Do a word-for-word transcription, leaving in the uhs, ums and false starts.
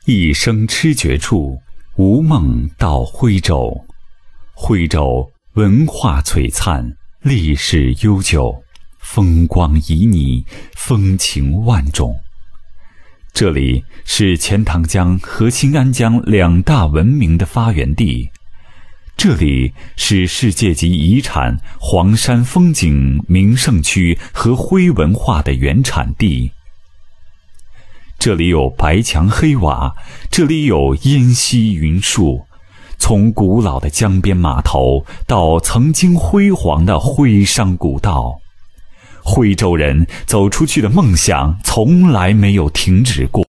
一生痴绝处，无梦到徽州。徽州文化璀璨，历史悠久，风光旖旎，风情万种。这里是钱塘江和新安江两大文明的发源地，这里是世界级遗产黄山风景名胜区和徽文化的原产地。这里有白墙黑瓦，这里有烟溪云树，从古老的江边码头到曾经辉煌的徽商古道，徽州人走出去的梦想从来没有停止过。